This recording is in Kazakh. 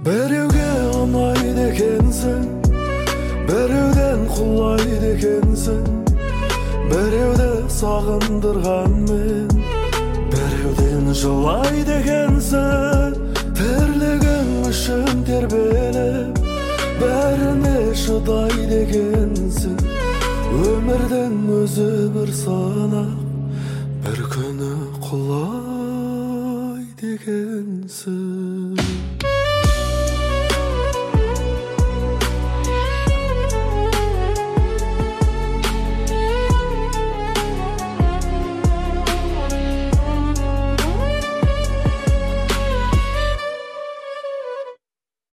Біреуге ұнайды екенсің, біреуден құлайды екенсің, біреуді сағындырғанмен біреуден жылайды екенсің. Тірлігің үшін тербеліп бәріне шыдайды екенсің. Өмірдің өзі бір санақ, бір күні құлайды екенсің.